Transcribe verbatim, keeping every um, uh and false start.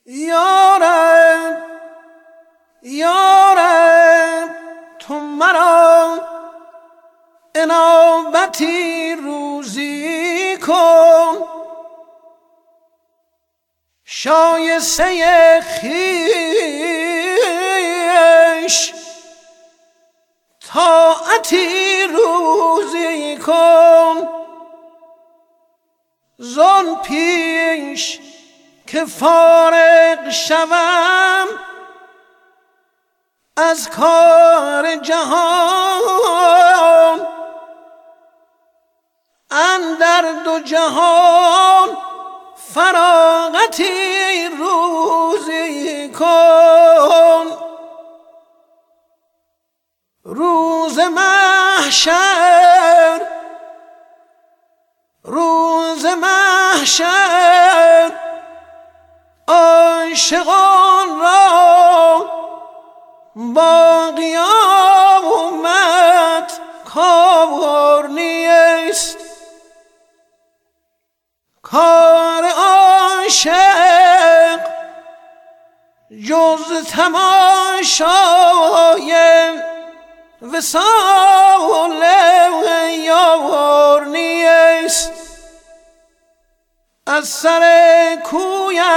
یارب یارب تو مرا انابتی روزی کن، شایسته خویش طاعتی روزی کن. زان پیش که فارغ شوم از کار جهان، اندر دو جهان فراغتی روزی کن. روز محشر روز محشر عاشقان را با قیامت کار نیست. کار عاشق جز تماشای وصال یار نیست. از سر کویم